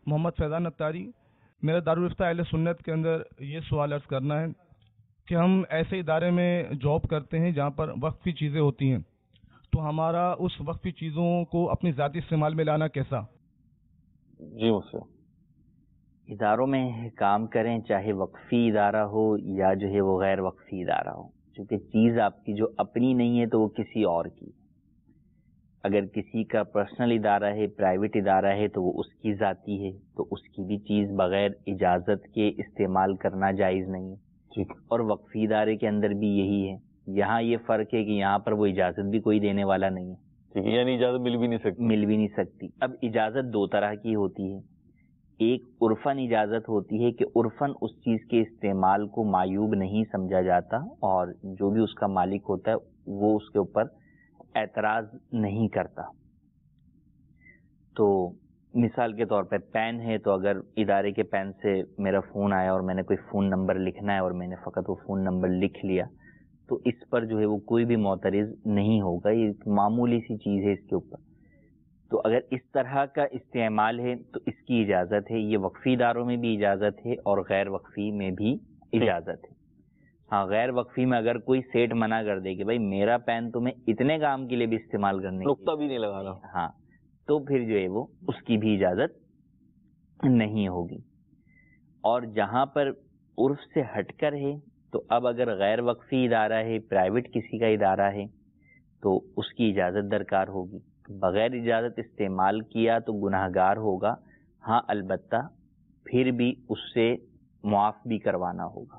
محمد فیضان اتاری. میرا دارالفتہ اہل سنت کے اندر یہ سوال عرض کرنا ہے کہ ہم ایسے ادارے میں جاب کرتے ہیں جہاں پر وقفی چیزیں ہوتی ہیں، تو ہمارا اس وقفی چیزوں کو اپنی ذاتی استعمال میں لانا کیسا؟ جی مجھ اداروں میں کام کریں، چاہے وقفی ادارہ ہو یا جو ہے وہ غیر وقفی ادارہ ہو، چونکہ چیز آپ کی جو اپنی نہیں ہے تو وہ کسی اور کی. اگر کسی کا پرسنل ادارہ ہے، پرائیویٹ ادارہ ہے، تو وہ اس کی ذاتی ہے، تو اس کی بھی چیز بغیر اجازت کے استعمال کرنا جائز نہیں ہے. اور وقفی ادارے کے اندر بھی یہی ہے. یہاں یہ فرق ہے کہ یہاں پر وہ اجازت بھی کوئی دینے والا نہیں ہے، یعنی اجازت مل بھی نہیں سکتی. اب اجازت دو طرح کی ہوتی ہے. ایک عرفاً اجازت ہوتی ہے کہ عرفاً اس چیز کے استعمال کو معیوب نہیں سمجھا جاتا، اور جو بھی اس کا مالک ہوتا ہے وہ اس کے اوپر اعتراض نہیں کرتا. تو مثال کے طور پر پین ہے، تو اگر ادارے کے پین سے میرا فون آیا اور میں نے کوئی فون نمبر لکھنا ہے اور میں نے فقط وہ فون نمبر لکھ لیا، تو اس پر جو ہے وہ کوئی بھی معترض نہیں ہوگا. یہ ایک معمولی سی چیز ہے اس کے اوپر. تو اگر اس طرح کا استعمال ہے تو اس کی اجازت ہے. یہ وقفی اداروں میں بھی اجازت ہے اور غیر وقفی میں بھی اجازت ہے. ہاں، غیر وقفی میں اگر کوئی سیٹ منع کر دے کہ بھائی میرا پین تو میں اتنے کام کے لیے بھی استعمال کرنے نقطہ بھی نہیں لگانا، ہاں، تو پھر جو ہے وہ اس کی بھی اجازت نہیں ہوگی. اور جہاں پر عرف سے ہٹ کر ہے، تو اب اگر غیر وقفی ادارہ ہے، پرائیویٹ کسی کا ادارہ ہے، تو اس کی اجازت درکار ہوگی. بغیر اجازت استعمال کیا تو گناہگار ہوگا. ہاں، البتہ پھر بھی اس سے معاف بھی کروانا ہوگا.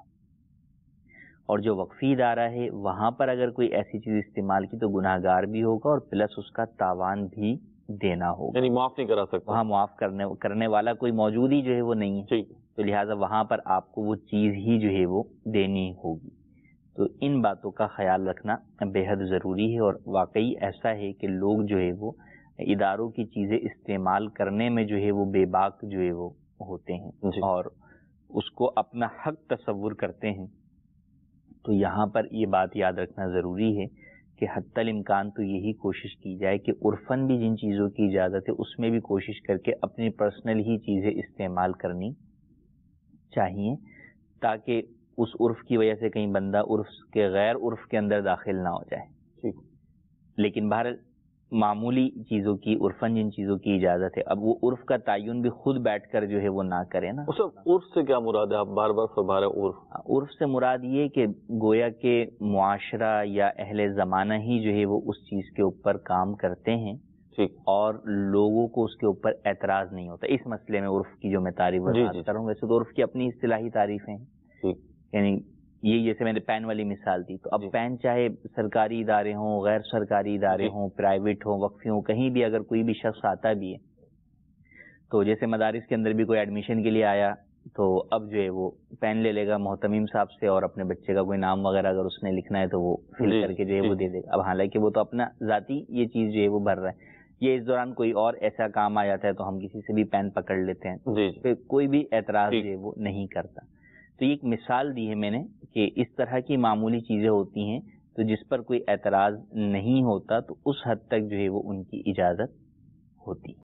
اور جو وقفی ادارہ ہے وہاں پر اگر کوئی ایسی چیز استعمال کی تو گناہگار بھی ہوگا اور پلس اس کا تاوان بھی دینا ہوگا. یعنی معاف نہیں کرا سکتا، وہاں معاف کرنے والا کوئی موجود ہی جو ہے وہ نہیں ہے، تو لہٰذا وہاں پر آپ کو وہ چیز ہی جو ہے وہ دینی ہوگی. تو ان باتوں کا خیال رکھنا بے حد ضروری ہے. اور واقعی ایسا ہے کہ لوگ جو ہے وہ اداروں کی چیزیں استعمال کرنے میں جو ہے وہ بے باک جو ہے وہ ہوتے ہیں اور اس کو اپنا حق تصور کرتے ہیں. تو یہاں پر یہ بات یاد رکھنا ضروری ہے کہ حتی الامکان تو یہی کوشش کی جائے کہ عرفاً بھی جن چیزوں کی اجازت ہے اس میں بھی کوشش کر کے اپنی پرسنل ہی چیزیں استعمال کرنی چاہیے، تاکہ اس عرف کی وجہ سے کہیں بندہ عرف کے غیر عرف کے اندر داخل نہ ہو جائے. لیکن بہرحال معمولی چیزوں کی عرفاً جن چیزوں کی اجازت ہے، اب وہ عرف کا تعین بھی خود بیٹھ کر جو ہے وہ نہ کرے نا. عرف سے کیا مراد ہے؟ آپ بار بار فرما رہے ہیں عرف سے مراد یہ کہ گویا کہ معاشرہ یا اہل زمانہ ہی جو ہے وہ اس چیز کے اوپر کام کرتے ہیں اور لوگوں کو اس کے اوپر اعتراض نہیں ہوتا. اس مسئلے میں عرف کی جو میں تعریف کر رہا ہوں، ویسے تو عرف کی اپنی اصطلاحی تعریفیں ہیں. یعنی یہ جیسے میں نے پین والی مثال دی، تو اب پین چاہے سرکاری ادارے ہوں، غیر سرکاری ادارے ہوں، پرائیویٹ ہوں، وقفی ہوں، کہیں بھی اگر کوئی بھی شخص آتا بھی ہے، تو جیسے مدارس کے اندر بھی کوئی ایڈمیشن کے لیے آیا تو اب جو ہے وہ پین لے لے گا محتمم صاحب سے اور اپنے بچے کا کوئی نام وغیرہ اگر اس نے لکھنا ہے تو وہ فل کر کے جو ہے وہ دے دے گا. اب حالانکہ وہ تو اپنا ذاتی یہ چیز جو ہے وہ بھر رہا ہے. یہ اس دوران کوئی اور ایسا کام آ جاتا ہے تو ہم کسی سے بھی پین پکڑ لیتے ہیں، پھر کوئی بھی اعتراض جو ہے وہ نہیں کرتا. تو یہ ایک مثال دی ہے میں نے کہ اس طرح کی معمولی چیزیں ہوتی ہیں تو جس پر کوئی اعتراض نہیں ہوتا تو اس حد تک جو ہے وہ ان کی اجازت ہوتی.